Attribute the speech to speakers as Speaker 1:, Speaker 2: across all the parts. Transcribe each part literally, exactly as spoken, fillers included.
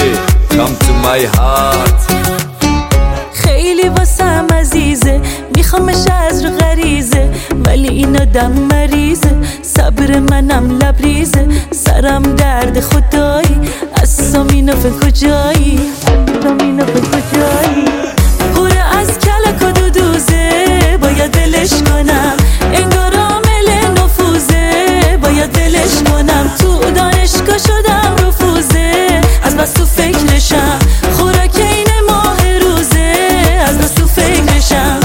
Speaker 1: come to my heart.
Speaker 2: خیلی واسم عزیزه، میخوامش از رو غریزه، ولی این آدم مریضه، صبر منم لبریزه، سرم درد خدایی، از سامینوف کجایی، از سامینوف کجایی. پوره از کلک و دودوزه، باید دلش کنم، انگار عامل نفوذه، باید دلش کنم. تو دانشگاه شدم رفوزه، از بس تو فکرشم، خوراک این ماه روزه، از بس تو فکرشم.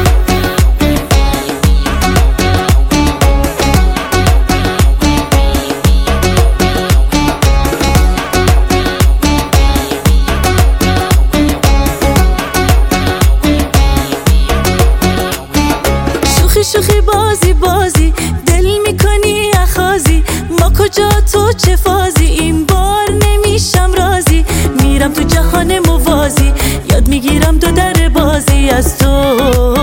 Speaker 2: شوخی شوخی بازی بازی، دل میکنی اخازی، ما کجا تو چه فازی، این بار نمیشم راضی، میرم تو جهان موازی، یاد میگیرم دو در بازی از تو.